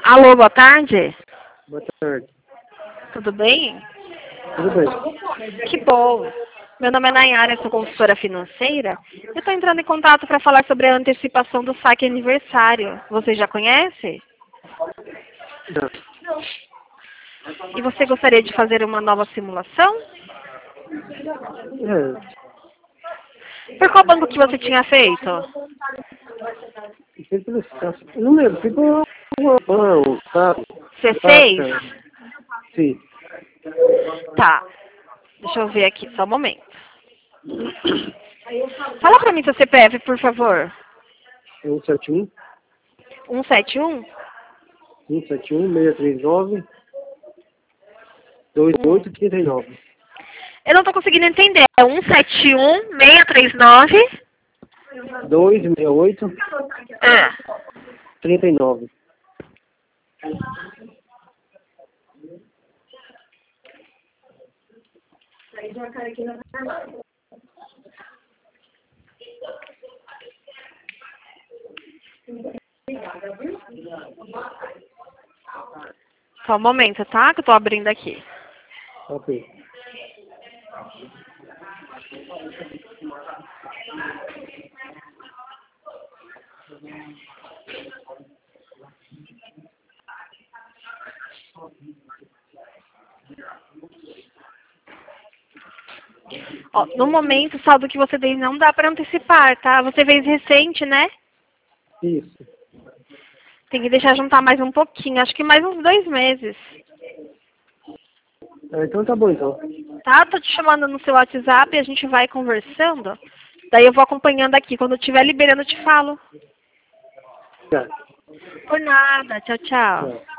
Alô, boa tarde. Boa tarde. Tudo bem? Tudo bem? Que bom. Meu nome é Nayara, sou consultora financeira. Eu estou entrando em contato para falar sobre a antecipação do saque aniversário. Você já conhece? Não. E você gostaria de fazer uma nova simulação? Por qual banco que você tinha feito? Não lembro, ficou um sabe? Você fez? Sim. Tá. Deixa eu ver aqui, só um momento. Fala para mim seu CPF, por favor. 171 171? 639 2839. Eu não estou conseguindo entender. É 171 639? 268 Ah. 39. Só um momento, tá? Que eu tô abrindo aqui. Ok. Ó, no momento, o saldo que você tem não dá para antecipar, tá? Você fez recente, né? Isso. Tem que deixar juntar mais um pouquinho. Acho que mais uns 2 meses. Então tá bom, então. Tá? Tô te chamando no seu WhatsApp e a gente vai conversando. Daí eu vou acompanhando aqui. Quando eu estiver liberando, eu te falo. Tá. Por nada. Tchau, tchau. Tchau.